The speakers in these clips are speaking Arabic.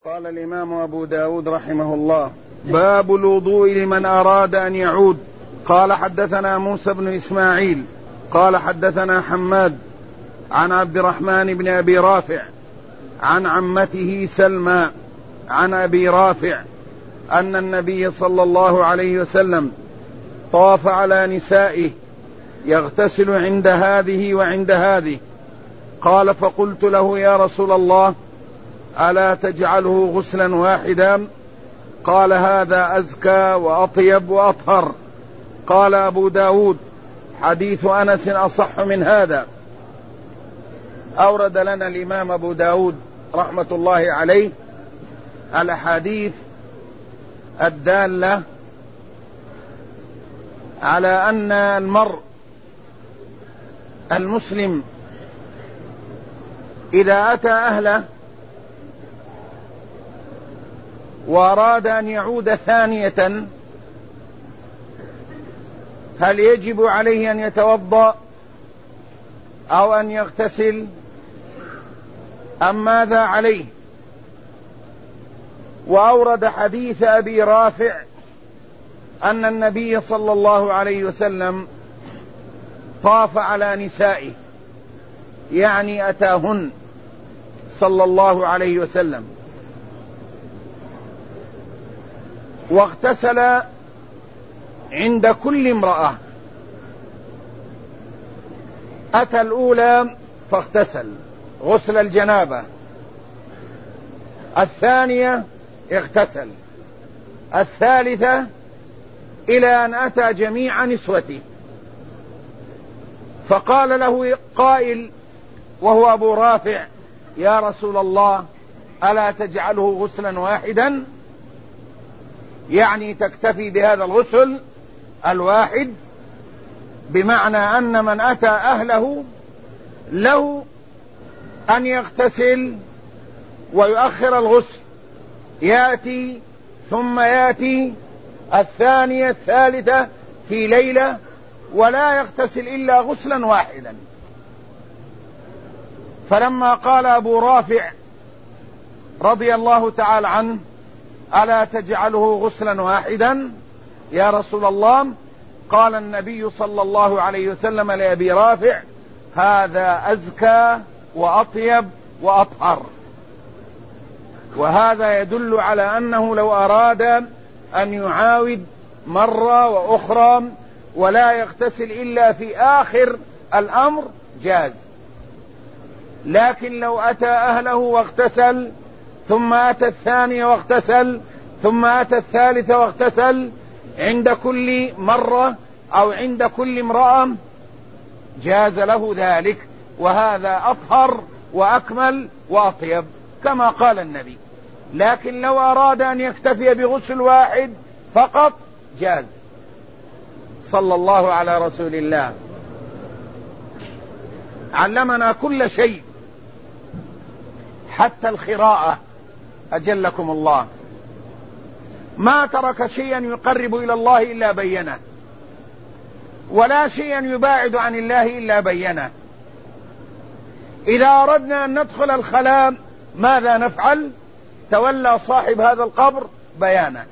قال الإمام أبو داود رحمه الله: باب الوضوء لمن أراد أن يعود. قال: حدثنا موسى بن إسماعيل قال حدثنا حماد عن عبد الرحمن بن أبي رافع عن عمته سلمى عن أبي رافع أن النبي صلى الله عليه وسلم طاف على نسائه يغتسل عند هذه وعند هذه. قال: فقلت له: يا رسول الله، ألا تجعله غسلا واحدا؟ قال: هذا أزكى وأطيب وأطهر. قال أبو داود: حديث أنس أصح من هذا. أورد لنا الإمام أبو داود رحمة الله عليه الأحاديث الدالة على أن المرء المسلم إذا أتى أهله وأراد أن يعود ثانية هل يجب عليه أن يتوضأ أو أن يغتسل أم ماذا عليه؟ وأورد حديث أبي رافع أن النبي صلى الله عليه وسلم طاف على نسائه، يعني أتاهن صلى الله عليه وسلم، واغتسل عند كل امرأة. أتى الأولى فاغتسل غسل الجنابة، الثانية اغتسل، الثالثة، إلى أن أتى جميع نسوته. فقال له قائل وهو أبو رافع: يا رسول الله، ألا تجعله غسلا واحدا؟ يعني تكتفي بهذا الغسل الواحد، بمعنى أن من أتى أهله له أن يغتسل ويؤخر الغسل، يأتي ثم يأتي الثانية الثالثة في ليلة، ولا يغتسل إلا غسلا واحدا. فلما قال أبو رافع رضي الله تعالى عنه: ألا تجعله غسلا واحدا يا رسول الله؟ قال النبي صلى الله عليه وسلم لأبي رافع: هذا أزكى وأطيب وأطهر. وهذا يدل على أنه لو أراد أن يعاود مرة وأخرى ولا يغتسل إلا في آخر الأمر جاز. لكن لو أتى أهله واغتسل، ثم أتى الثانية واغتسل، ثم أتى الثالثة واغتسل، عند كل مرة أو عند كل امرأة، جاز له ذلك، وهذا أطهر وأكمل وأطيب كما قال النبي. لكن لو أراد أن يكتفي بغسل واحد فقط جاز. صلى الله على رسول الله. علمنا كل شيء حتى الخراءة، أجلكم الله. ما ترك شيئا يقرب إلى الله إلا بينه، ولا شيئا يباعد عن الله إلا بينه. إذا أردنا أن ندخل الخلاء ماذا نفعل؟ تولى صاحب هذا القبر بيانه.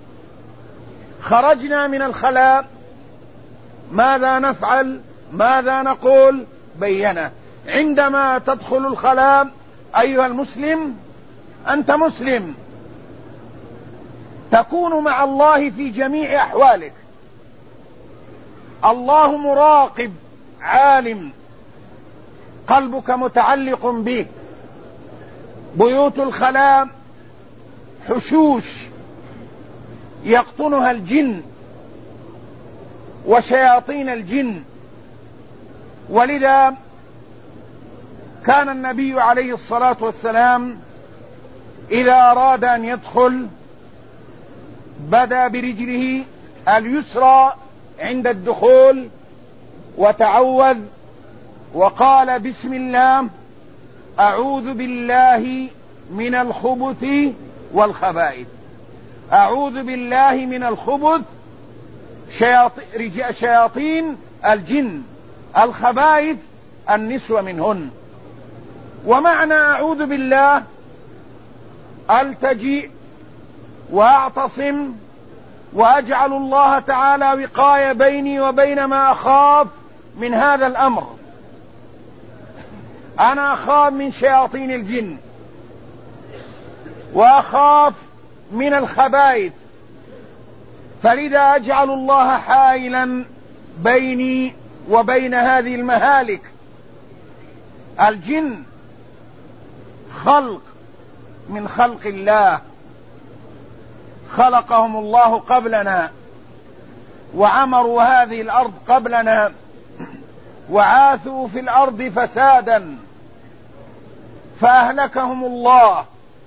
خرجنا من الخلاء ماذا نفعل؟ ماذا نقول؟ بينه. عندما تدخل الخلاء أيها المسلم، أنت مسلم، تكون مع الله في جميع أحوالك. الله مراقب عالم، قلبك متعلق به. بيوت الخلاء حشوش يقطنها الجن وشياطين الجن، ولذا كان النبي عليه الصلاة والسلام إذا أراد أن يدخل بدأ برجله اليسرى عند الدخول وتعوذ وقال: بسم الله، أعوذ بالله من الخبث والخبائث. أعوذ بالله من الخبث، شياطين الجن، الخبائث النسوة منهن. ومعنى أعوذ بالله ألتجئ وأعتصم وأجعل الله تعالى وقاية بيني وبين ما أخاف من هذا الأمر. أنا أخاف من شياطين الجن، وأخاف من الخبائث، فلذا أجعل الله حائلا بيني وبين هذه المهالك. الجن خلق من خلق الله، خلقهم الله قبلنا وعمروا هذه الأرض قبلنا وعاثوا في الأرض فسادا فأهلكهم الله،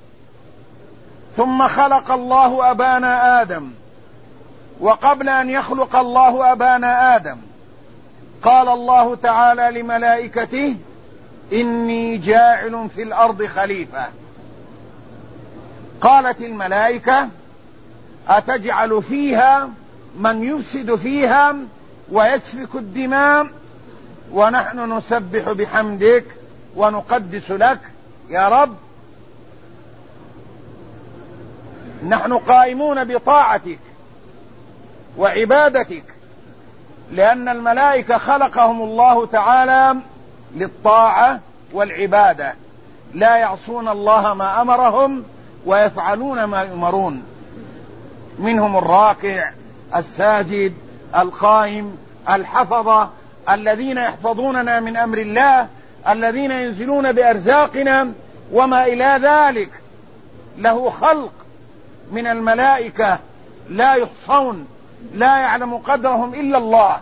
ثم خلق الله أبانا آدم، وقبل أن يخلق الله أبانا آدم قال الله تعالى لملائكته إني جاعل في الأرض خليفة. قالت الملائكة أتجعل فيها من يفسد فيها ويسفك الدماء ونحن نسبح بحمدك ونقدس لك؟ يا رب، نحن قائمون بطاعتك وعبادتك، لأن الملائكة خلقهم الله تعالى للطاعة والعبادة، لا يعصون الله ما أمرهم ويفعلون ما يؤمرون. منهم الراكع، الساجد، القائم، الحفظة، الذين يحفظوننا من أمر الله، الذين ينزلون بأرزاقنا وما إلى ذلك. له خلق من الملائكة لا يحصون، لا يعلم قدرهم إلا الله.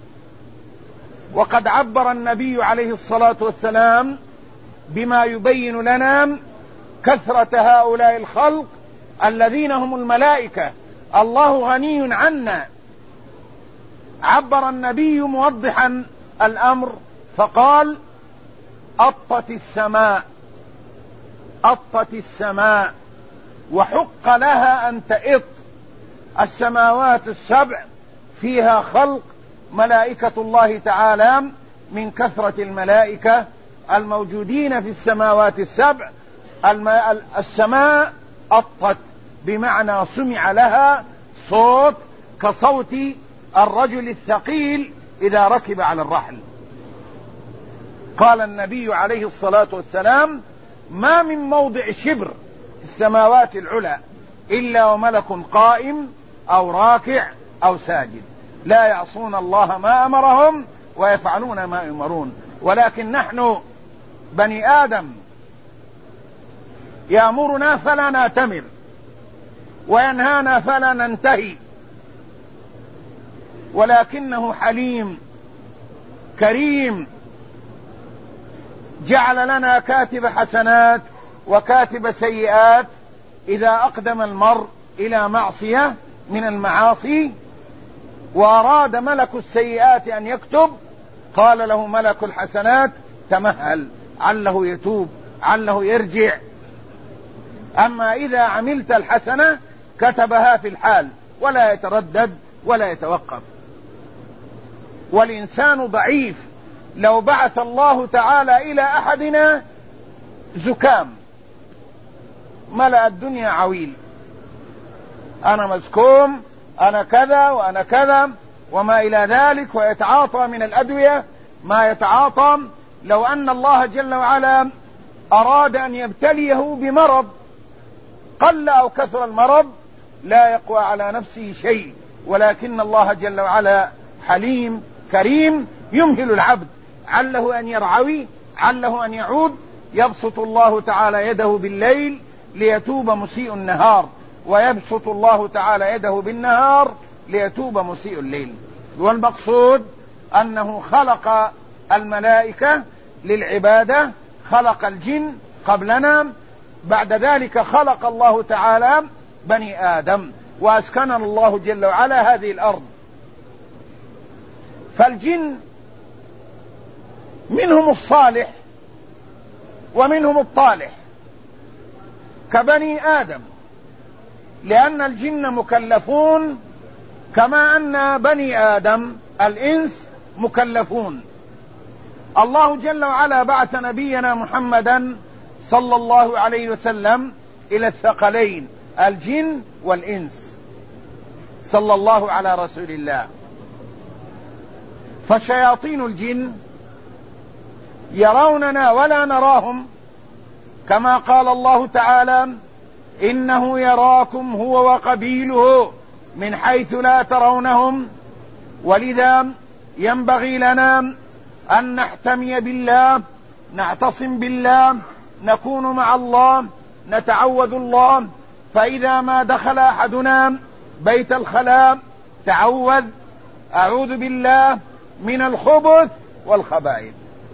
وقد عبر النبي عليه الصلاة والسلام بما يبين لنا كثرة هؤلاء الخلق الذين هم الملائكة. الله غني عنا. عبر النبي موضحا الأمر فقال أطت السماء، أطت السماء وحق لها أن تئط. السماوات السبع فيها خلق ملائكة الله تعالى من كثرة الملائكة الموجودين في السماوات السبع. السماء أطت بمعنى سمع لها صوت كصوت الرجل الثقيل إذا ركب على الرحل. قال النبي عليه الصلاة والسلام ما من موضع شبر في السماوات العلى إلا وملك قائم أو راكع أو ساجد، لا يعصون الله ما أمرهم ويفعلون ما يؤمرون. ولكن نحن بني آدم يأمرنا فلا نأتمر وينهانا فلا ننتهي، ولكنه حليم كريم جعل لنا كاتب حسنات وكاتب سيئات. إذا أقدم المرء إلى معصية من المعاصي وأراد ملك السيئات أن يكتب قال له ملك الحسنات تمهل عله يتوب عله يرجع. أما إذا عملت الحسنة كتبها في الحال ولا يتردد ولا يتوقف. والإنسان ضعيف، لو بعث الله تعالى إلى أحدنا زكام ملأ الدنيا عويل، أنا مزكوم، أنا كذا وأنا كذا وما إلى ذلك، ويتعاطى من الأدوية ما يتعاطى. لو أن الله جل وعلا أراد أن يبتليه بمرض قل أو كثر المرض لا يقوى على نفسه شيء، ولكن الله جل وعلا حليم كريم يمهل العبد عله أن يرعوي عله أن يعود. يبسط الله تعالى يده بالليل ليتوب مسيء النهار، ويبسط الله تعالى يده بالنهار ليتوب مسيء الليل. والمقصود أنه خلق الملائكة للعبادة، خلق الجن قبلنا، بعد ذلك خلق الله تعالى بني آدم وأسكننا الله جل وعلا هذه الأرض. فالجن منهم الصالح ومنهم الطالح كبني آدم، لأن الجن مكلفون كما أن بني آدم الإنس مكلفون. الله جل وعلا بعث نبينا محمدا صلى الله عليه وسلم إلى الثقلين الجن والإنس، صلى الله على رسول الله. فشياطين الجن يروننا ولا نراهم، كما قال الله تعالى: إنه يراكم هو وقبيله من حيث لا ترونهم. ولذا ينبغي لنا أن نحتمي بالله، نعتصم بالله، نكون مع الله، نتعوذ الله. فإذا ما دخل أحدنا بيت الخلاء تعوذ: أعوذ بالله من الخبث والخبائث.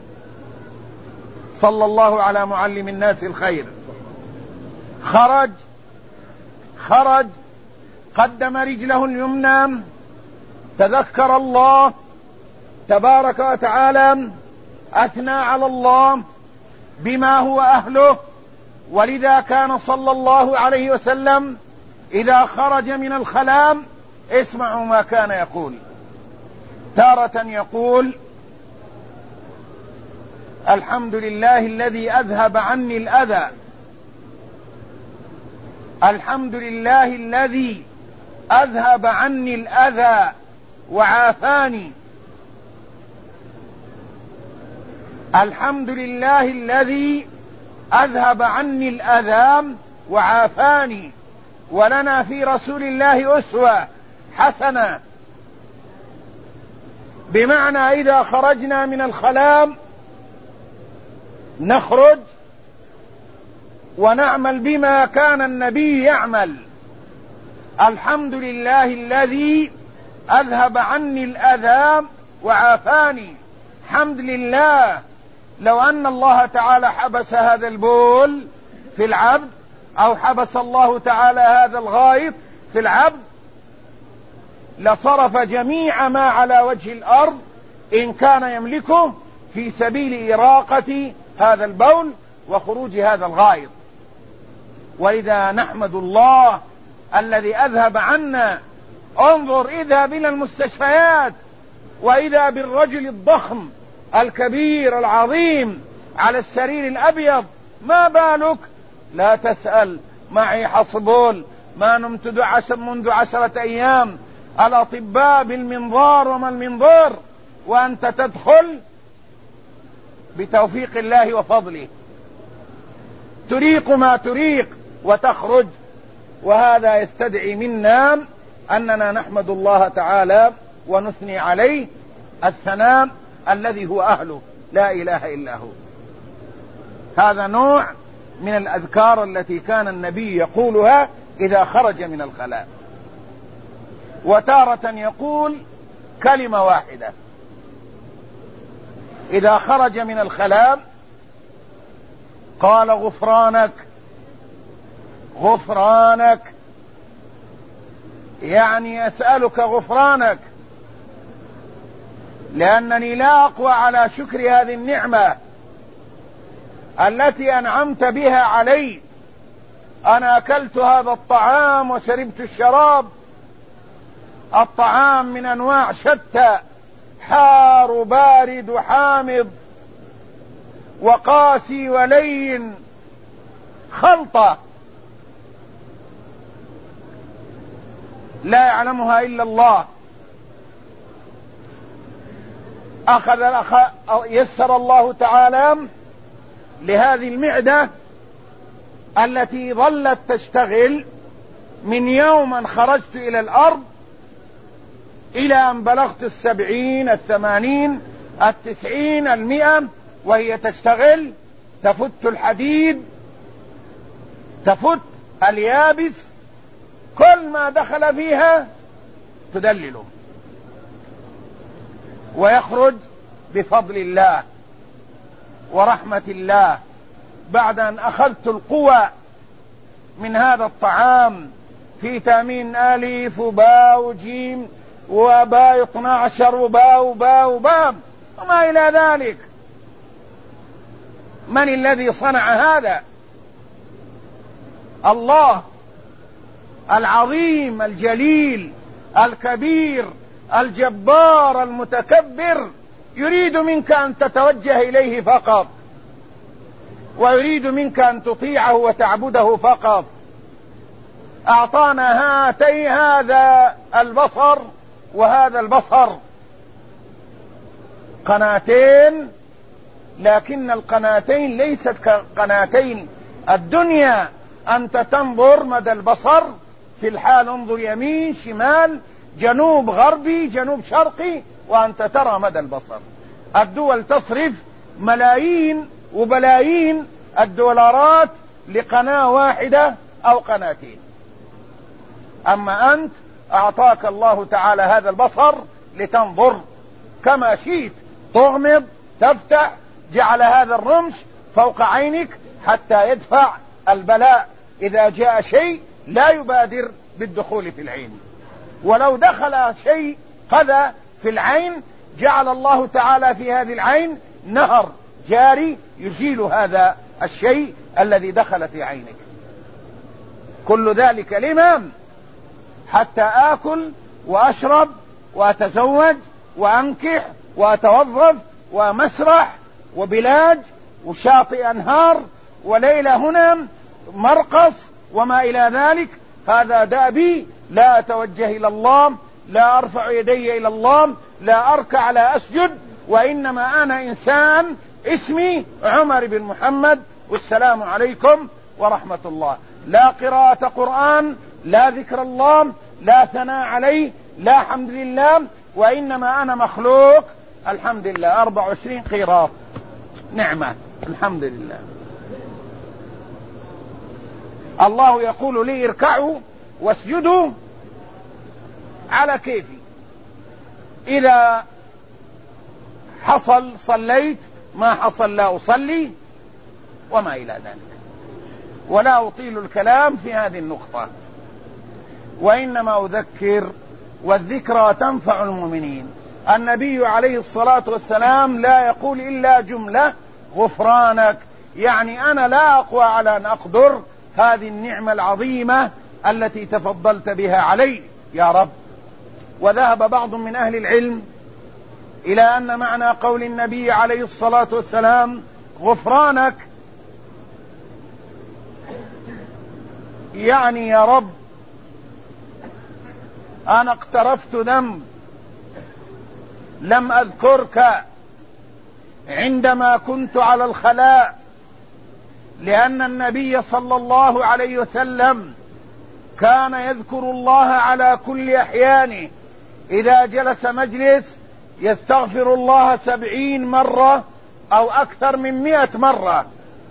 صلى الله على معلم الناس الخير. خرج قدم رجله اليمنى، تذكر الله تبارك وتعالى، أثنى على الله بما هو أهله. ولذا كان صلى الله عليه وسلم إذا خرج من الخلاء، اسمعوا ما كان يقول: تارة يقول: الحمد لله الذي أذهب عني الأذى، الحمد لله الذي أذهب عني الأذى وعافاني، الحمد لله الذي أذهب عني الأذى وعافاني. ولنا في رسول الله أسوة حسنة، بمعنى إذا خرجنا من الخلاء نخرج ونعمل بما كان النبي يعمل. الحمد لله الذي أذهب عني الأذى وعافاني. حمد لله. لو أن الله تعالى حبس هذا البول في العبد، أو حبس الله تعالى هذا الغائط في العبد، لصرف جميع ما على وجه الأرض إن كان يملكه في سبيل إراقة هذا البول وخروج هذا الغائط. ولذا نحمد الله الذي أذهب عنا. انظر، اذهب إلى المستشفيات وإذا بالرجل الضخم الكبير العظيم على السرير الأبيض، ما بالك؟ لا تسأل، معي حصبول، ما نمت منذ 10 أيام، الأطباء بالمنظار وما المنظار، وأنت تدخل بتوفيق الله وفضله، تريق ما تريق وتخرج. وهذا يستدعي منا أننا نحمد الله تعالى ونثني عليه الثناء الذي هو أهله، لا إله إلا هو. هذا نوع من الأذكار التي كان النبي يقولها إذا خرج من الخلاء. وتارة يقول كلمة واحدة إذا خرج من الخلاء، قال: غفرانك غفرانك، يعني أسألك غفرانك، لأنني لا أقوى على شكر هذه النعمة التي أنعمت بها علي. أنا أكلت هذا الطعام وشربت الشراب، الطعام من أنواع شتى، حار وبارد وحامض وقاسي ولين، خلطة لا يعلمها إلا الله. يسر الله تعالى لهذه المعدة التي ظلت تشتغل من يوم أن خرجت إلى الأرض إلى أن بلغت 70 80 90 100، وهي تشتغل، تفت الحديد، تفت اليابس، كل ما دخل فيها تدلله، ويخرج بفضل الله ورحمة الله بعد أن أخذت القوى من هذا الطعام، في تامين ألف وباء وجيم وباء 12 وباء وباء وباء وما إلى ذلك. من الذي صنع هذا؟ الله العظيم الجليل الكبير الجبار المتكبر، يريد منك أن تتوجه إليه فقط. ويريد منك أن تطيعه وتعبده فقط. أعطانا هذا البصر وهذا البصر، قناتين، لكن القناتين ليست كقناتين الدنيا. أنت تنظر مدى البصر في الحال، انظر يمين شمال جنوب غربي جنوب شرقي وأنت ترى مدى البصر. الدول تصرف ملايين وبلايين الدولارات لقناة واحدة أو قناتين، أما أنت أعطاك الله تعالى هذا البصر لتنظر كما شئت، تغمض تفتح، جعل هذا الرمش فوق عينك حتى يدفع البلاء. إذا جاء شيء لا يبادر بالدخول في العين، ولو دخل شيء قذى في العين جعل الله تعالى في هذه العين نهر جاري يزيل هذا الشيء الذي دخل في عينك. كل ذلك لمن؟ حتى آكل وأشرب وأتزوج وأنكح وأتوظف ومسرح وبلاد وشاطئ أنهار وليلة هنا مرقص وما إلى ذلك. هذا دأبي، لا أتوجه إلى الله، لا أرفع يدي إلى الله، لا أركع لا أسجد، وإنما أنا إنسان اسمي عمر بن محمد والسلام عليكم ورحمة الله. لا قراءة قرآن، لا ذكر الله، لا ثناء عليه، لا حمد لله، وإنما أنا مخلوق. الحمد لله 24 قيراط نعمة، الحمد لله. الله يقول لي اركعوا واسجدوا على كيفي، إذا حصل صليت، ما حصل لا أصلي، وما إلى ذلك. ولا أطيل الكلام في هذه النقطة، وإنما أذكر، والذكرى تنفع المؤمنين. النبي عليه الصلاة والسلام لا يقول إلا جملة: غفرانك، يعني أنا لا أقوى على أن أقدر هذه النعمة العظيمة التي تفضلت بها علي يا رب. وذهب بعض من أهل العلم إلى أن معنى قول النبي عليه الصلاة والسلام غفرانك يعني يا رب أنا اقترفت ذنب لم أذكرك عندما كنت على الخلاء، لأن النبي صلى الله عليه وسلم كان يذكر الله على كل أحيانه. إذا جلس مجلس يستغفر الله 70 مرة أو أكثر من 100 مرة.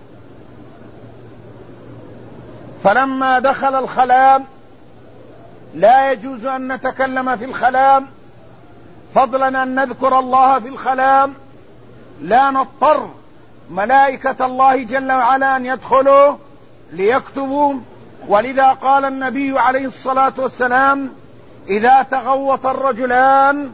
فلما دخل الخلاء لا يجوز أن نتكلم في الخلاء، فضلا أن نذكر الله في الخلاء، لا نضطر ملائكة الله جل وعلا أن يدخلوا ليكتبوا. ولذا قال النبي عليه الصلاة والسلام: إذا تغوط الرجلان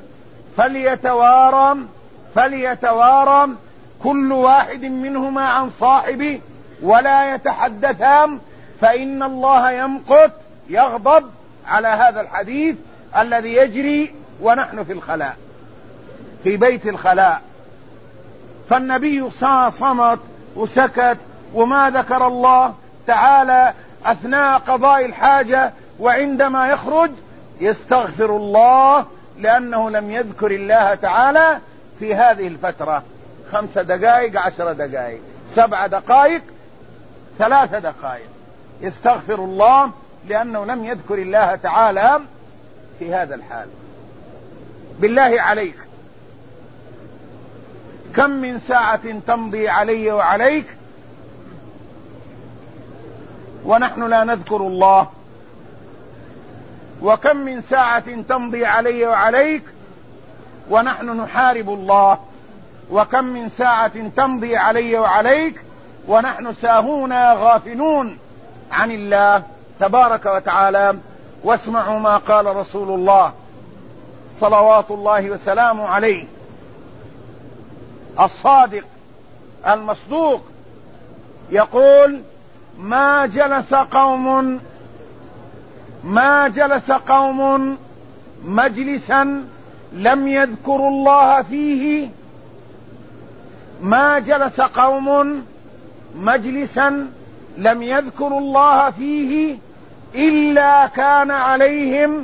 فليتوارى كل واحد منهما عن صاحبه ولا يتحدثان، فإن الله يغضب على هذا الحديث الذي يجري ونحن في الخلاء، في بيت الخلاء. فالنبي صمت وسكت وما ذكر الله تعالى أثناء قضاء الحاجة، وعندما يخرج يستغفر الله لأنه لم يذكر الله تعالى في هذه الفترة. 5 دقائق 10 دقائق 7 دقائق 3 دقائق يستغفر الله لأنه لم يذكر الله تعالى في هذا الحال. بالله عليك كم من ساعة تمضي علي وعليك ونحن لا نذكر الله، وكم من ساعة تمضي علي وعليك ونحن نحارب الله، وكم من ساعة تمضي علي وعليك ونحن ساهون غافلون عن الله تبارك وتعالى. واسمعوا ما قال رسول الله صلوات الله وسلامه عليه الصادق المصدوق، يقول: ما جلس قوم مجلسا لم يذكروا الله فيه، ما جلس قوم مجلسا لم يذكروا الله فيه إلا كان عليهم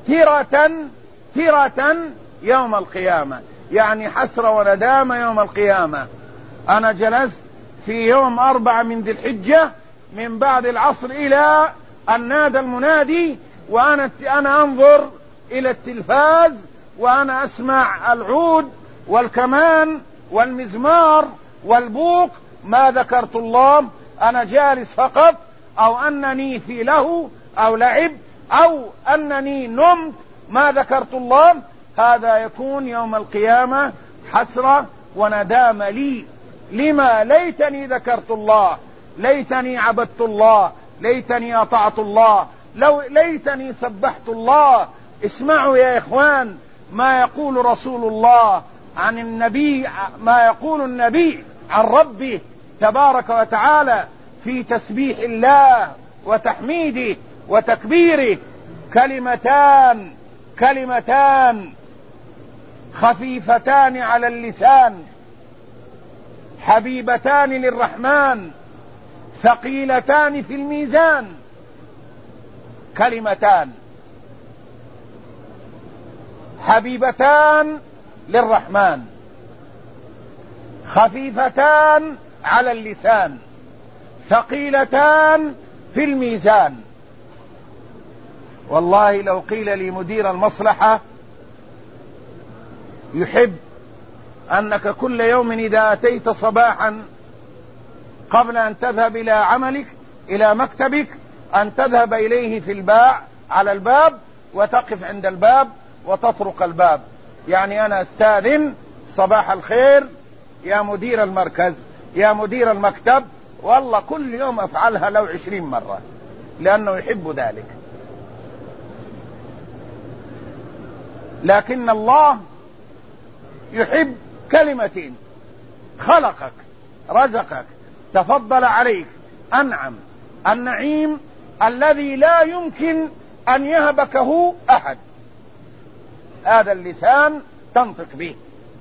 ترة يوم القيامة، يعني حسرة وندامة يوم القيامة. أنا جلست في يوم 4 من ذي الحجة من بعد العصر إلى أن نادى المنادي، وأنا أنظر إلى التلفاز وأنا أسمع العود والكمان والمزمار والبوق، ما ذكرت الله. أنا جالس فقط، أو أنني في له أو لعب، أو أنني نمت، ما ذكرت الله. هذا يكون يوم القيامة حسرة وندام لي. لما؟ ليتني ذكرت الله، ليتني عبدت الله، ليتني أطعت الله، ليتني سبحت الله. اسمعوا يا إخوان ما يقول رسول الله عن النبي، ما يقول النبي عن ربه تبارك وتعالى في تسبيح الله وتحميده وتكبيره: كلمتان خفيفتان على اللسان حبيبتان للرحمن ثقيلتان في الميزان. كلمتان حبيبتان للرحمن خفيفتان على اللسان ثقيلتان في الميزان. والله لو قيل لي مدير المصلحة يحب أنك كل يوم إذا أتيت صباحا قبل أن تذهب إلى عملك إلى مكتبك أن تذهب إليه في الباع على الباب وتقف عند الباب وتطرق الباب، يعني أنا أستاذن، صباح الخير يا مدير المركز، يا مدير المكتب. والله كل يوم أفعلها لو 20 مرة، لأنه يحب ذلك. لكن الله يحب كلمتين: خلقك، رزقك، تفضل عليك، أنعم، النعيم الذي لا يمكن أن يهبكه أحد. هذا اللسان تنطق به،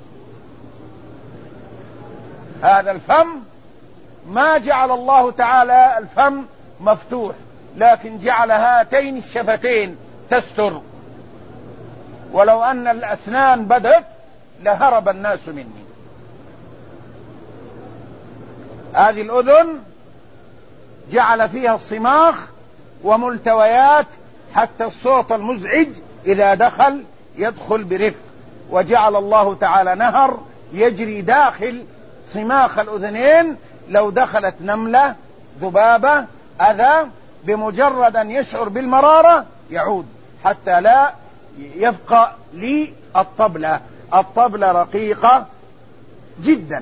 هذا الفم ما جعل الله تعالى الفم مفتوح، لكن جعل هاتين الشفتين تستر. ولو أن الأسنان بدت لهرب الناس مني. هذه الأذن جعل فيها الصماخ وملتويات حتى الصوت المزعج إذا يدخل برفق، وجعل الله تعالى نهر يجري داخل صماخ الأذنين. لو دخلت نملة، ذبابة، أذى، بمجرد أن يشعر بالمرارة يعود، حتى لا يبقى لي الطبلة رقيقة جدا.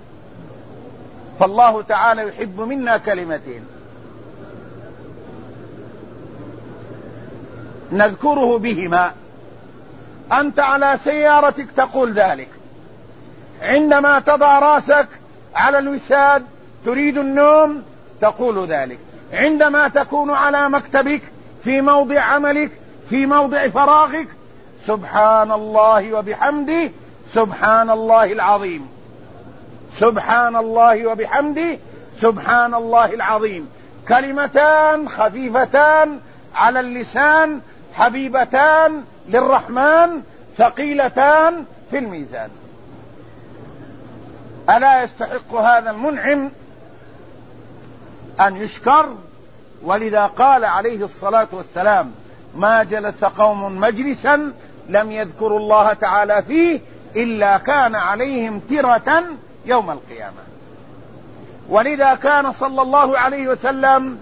فالله تعالى يحب منا كلمتين نذكره بهما. أنت على سيارتك تقول ذلك، عندما تضع راسك على الوساد تريد النوم تقول ذلك، عندما تكون على مكتبك في موضع عملك في موضع فراغك: سبحان الله وبحمده سبحان الله العظيم، سبحان الله وبحمده سبحان الله العظيم. كلمتان خفيفتان على اللسان حبيبتان للرحمن ثقيلتان في الميزان. ألا يستحق هذا المنعم أن يشكر؟ ولذا قال عليه الصلاة والسلام: ما جلس قوم مجلسا لم يذكروا الله تعالى فيه إلا كان عليهم ترة يوم القيامة. ولذا كان صلى الله عليه وسلم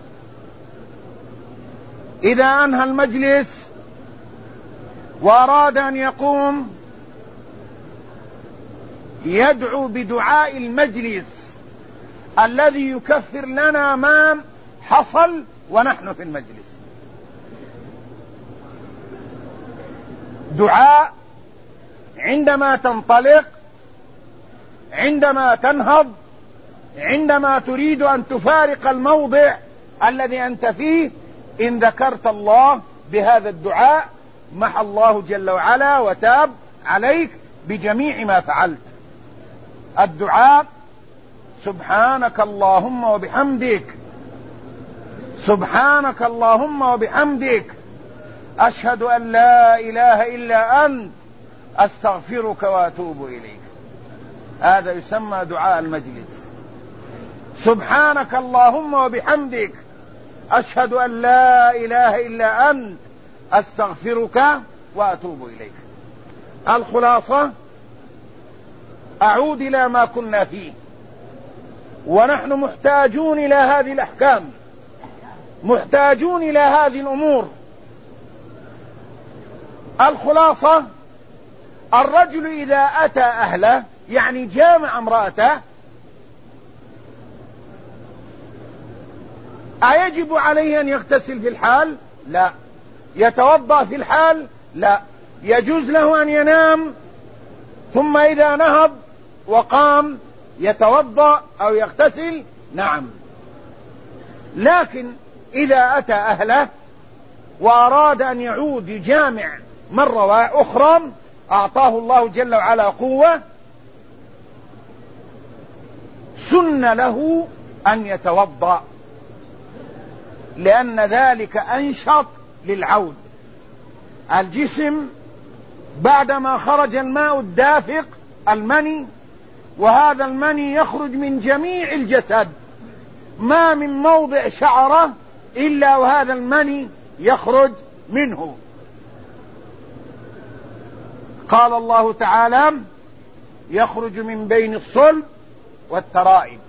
إذا أنهى المجلس وأراد أن يقوم يدعو بدعاء المجلس الذي يكفر لنا ما حصل ونحن في المجلس. دعاء عندما تنطلق، عندما تنهض، عندما تريد أن تفارق الموضع الذي أنت فيه، إن ذكرت الله بهذا الدعاء محى الله جل وعلا وتاب عليك بجميع ما فعلت. الدعاء سبحانك اللهم وبحمدك، سبحانك اللهم وبحمدك، أشهد أن لا إله إلا أنت، أستغفرك وأتوب إليك. هذا يسمى دعاء المجلس. سبحانك اللهم وبحمدك، أشهد أن لا إله إلا أنت، أستغفرك وأتوب إليك. الخلاصة، أعود إلى ما كنا فيه، ونحن محتاجون إلى هذه الأحكام، محتاجون إلى هذه الأمور. الخلاصة، الرجل إذا أتى أهله يعني جامع امرأته، أيجب عليه أن يغتسل في الحال؟ لا. يتوضأ في الحال؟ لا. يجوز له أن ينام ثم إذا نهض وقام يتوضأ أو يغتسل؟ نعم. لكن إذا أتى أهله وأراد أن يعود يجامع مرة أخرى، أعطاه الله جل وعلا قوة، سن له أن يتوضأ، لأن ذلك أنشط للعود. الجسم بعدما خرج الماء الدافق المني، وهذا المني يخرج من جميع الجسد، ما من موضع شعرة إلا وهذا المني يخرج منه. قال الله تعالى: يخرج من بين الصلب والترائب.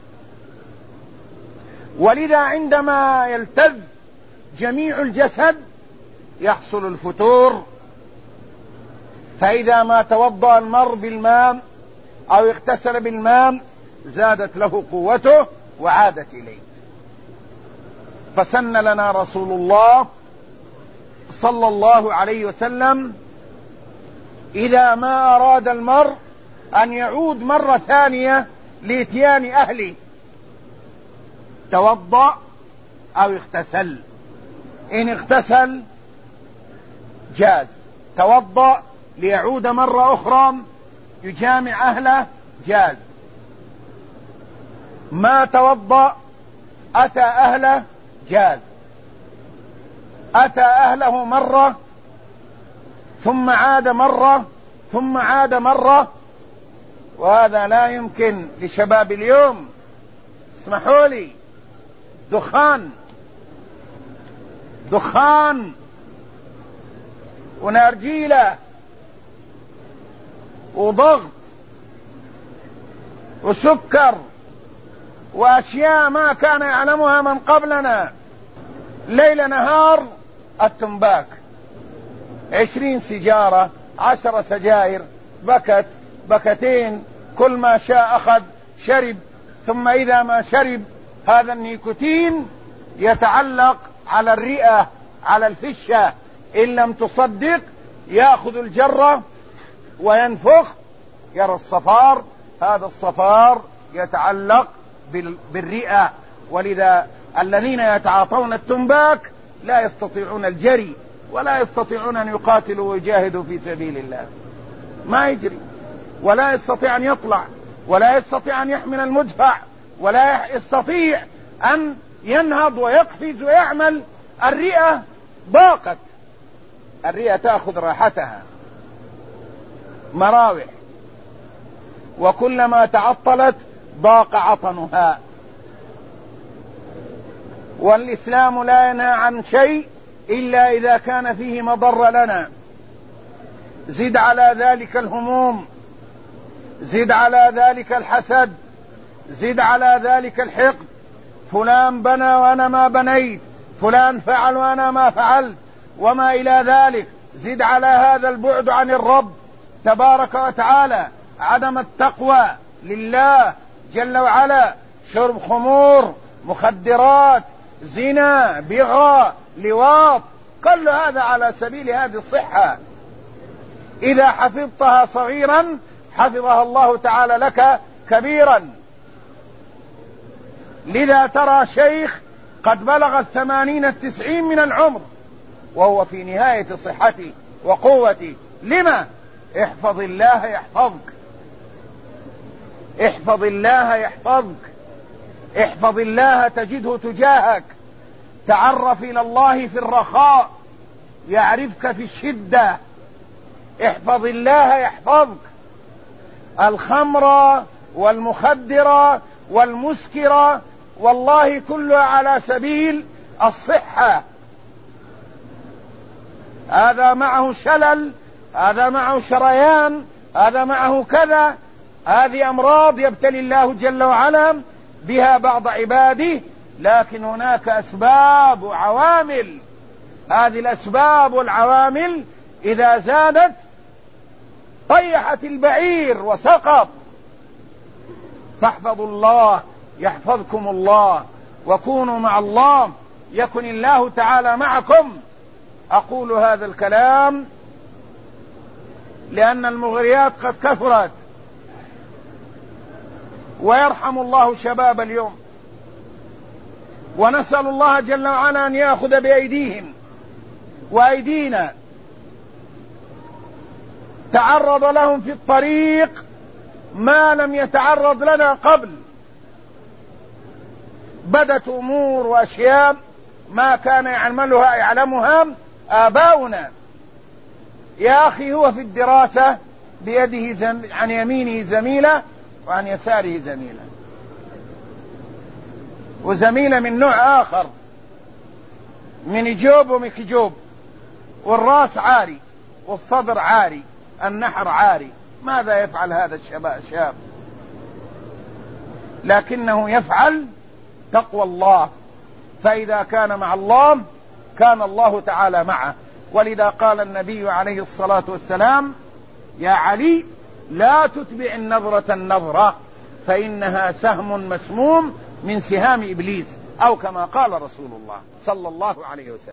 ولذا عندما يلتذ جميع الجسد يحصل الفتور، فإذا ما توضأ المرء بالماء أو اغتسل بالماء زادت له قوته وعادت إليه. فسن لنا رسول الله صلى الله عليه وسلم إذا ما أراد المرء أن يعود مرة ثانية لإتيان أهله توضأ أو اغتسل. إن اغتسل جاز، توضأ ليعود مرة أخرى يجامع أهله جاز. ما توضأ أتى أهله جاز. أتى أهله مرة ثم عاد مرة ثم عاد مرة، وهذا لا يمكن لشباب اليوم. اسمحوا لي، دخان ونرجيلة وضغط وسكر وأشياء ما كان يعلمها من قبلنا. ليل نهار التنباك، 20 سيجارة، 10 سجائر، بكتين، كل ما شاء أخذ شرب. ثم إذا ما شرب هذا النيكوتين يتعلق على الرئة، على الفشة، إن لم تصدق يأخذ الجرة وينفخ يرى الصفار، هذا الصفار يتعلق بالرئة. ولذا الذين يتعاطون التنباك لا يستطيعون الجري ولا يستطيعون أن يقاتلوا ويجاهدوا في سبيل الله، ما يجري ولا يستطيع أن يطلع ولا يستطيع أن يحمل المدفع ولا يستطيع أن ينهض ويقفز ويعمل. الرئة ضاقت، الرئة تأخذ راحتها، مراوح، وكلما تعطلت ضاق عطنها. والإسلام لا ينهى عن شيء إلا إذا كان فيه مضر لنا. زد على ذلك الهموم، زد على ذلك الحسد، زد على ذلك الحقد، فلان بنى وأنا ما بنيت، فلان فعل وأنا ما فعلت، وما إلى ذلك. زد على هذا البعد عن الرب تبارك وتعالى، عدم التقوى لله جل وعلا، شرب خمور، مخدرات، زنا، بغاء، لواط، كل هذا على سبيل هذه الصحة. إذا حفظتها صغيرا حفظها الله تعالى لك كبيرا. لذا ترى شيخ قد بلغ 80 90 من العمر وهو في نهاية صحته وقوته. لما؟ احفظ الله يحفظك، احفظ الله يحفظك. احفظ الله تجده تجاهك. تعرف إلى الله في الرخاء يعرفك في الشدة. احفظ الله يحفظك. الخمر والمخدرة والمسكرة والله كلها على سبيل الصحة. هذا معه شلل، هذا معه شريان، هذا معه كذا. هذه أمراض يبتلي الله جل وعلا بها بعض عباده، لكن هناك أسباب وعوامل. هذه الأسباب والعوامل إذا زادت طيحت البعير وسقط. فاحفظوا الله يحفظكم الله، وكونوا مع الله يكن الله تعالى معكم. أقول هذا الكلام لأن المغريات قد كثرت، ويرحم الله شباب اليوم، ونسأل الله جل وعلا أن يأخذ بأيديهم وأيدينا. تعرض لهم في الطريق ما لم يتعرض لنا قبل. بدت أمور وأشياء ما كان يعلمها آباؤنا. يا أخي هو في الدراسة بيده عن يمينه زميلة وعن يساره زميلة، وزميلة من نوع آخر، من جوب ومكجوب، والرأس عاري والصدر عاري، النحر عاري. ماذا يفعل هذا الشاب؟ لكنه يفعل تقوى الله، فإذا كان مع الله كان الله تعالى معه. ولذا قال النبي عليه الصلاة والسلام: يا علي لا تتبع النظرة النظرة فإنها سهم مسموم من سهام إبليس، أو كما قال رسول الله صلى الله عليه وسلم.